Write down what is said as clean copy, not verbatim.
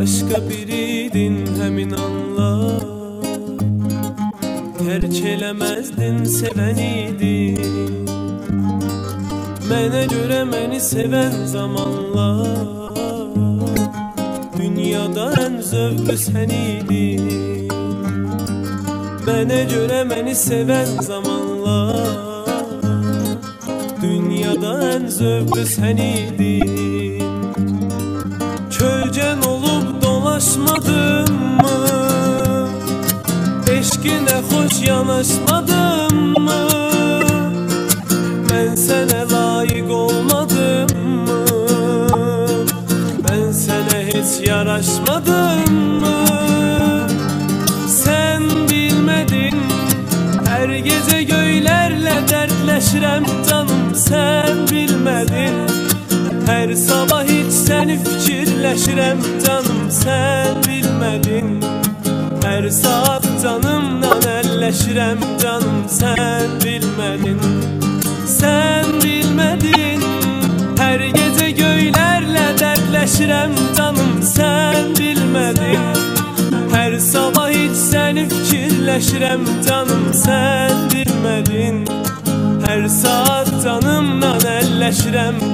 Başka biriydin həmin anlar, terk eləməzdin, sevən idin. Mənə görə məni sevən zamanlar, dünyada ən zövqlü sən idin. Mənə görə məni sevən zamanlar, dünyada ən zövqlü sən idin. Kölgən olub dolaşmadım mı? Eşqinə xoş yanaşmadım mı? Mən sənə layiq olmadım mı? Mən sənə heç yaraşmadım mı? Sən bilmədin, hər gecə göylərlə dərdləşirəm canım. Sən bilmədin, hər sabah hiç səni fikirləşirəm canım. Sən bilmədin, hər saat canımdan əlləşirəm canım. Sən bilmədin, sən bilmədin, hər gecə göylərlə dərdləşirəm canım. Sən bilmədin, hər sabah hiç səni fikirləşirəm canım. Sən bilmədin, hər saat canımdan əlləşirəm